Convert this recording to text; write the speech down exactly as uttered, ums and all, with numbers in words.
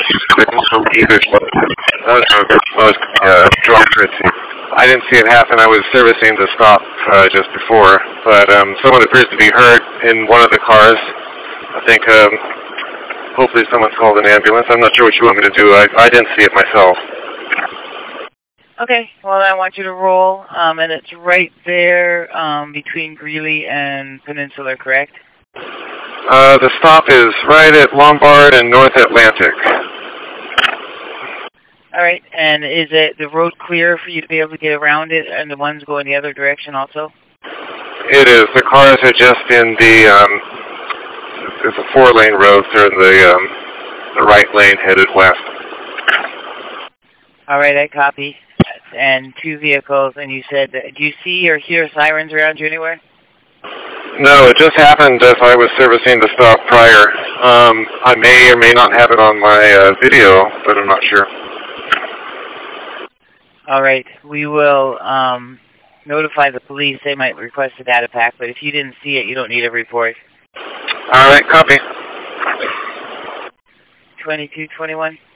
from either uh, uh, drunk drinking. I didn't see it happen. I was servicing the stop uh, just before, but um, someone appears to be hurt in one of the cars. I think um, hopefully someone's called an ambulance. I'm not sure what you want me to do. I, I didn't see it myself. Okay, well, I want you to roll, um, and it's right there um, between Greeley and Peninsular, correct? Uh, the stop is right at Lombard and North Atlantic. All right, and is it the road clear for you to be able to get around it, and the ones going the other direction also? It is. The cars are just in the, um, it's a four-lane road. They're in the, um, the right lane headed west. All right, I copy. And two vehicles, and you said, that, do you see or hear sirens around you anywhere? No, it just happened as I was servicing the stop prior. Um, I may or may not have it on my uh, video, but I'm not sure. All right, we will um, notify the police. They might request a data pack, but if you didn't see it, you don't need a report. All right, copy. twenty-two twenty-one.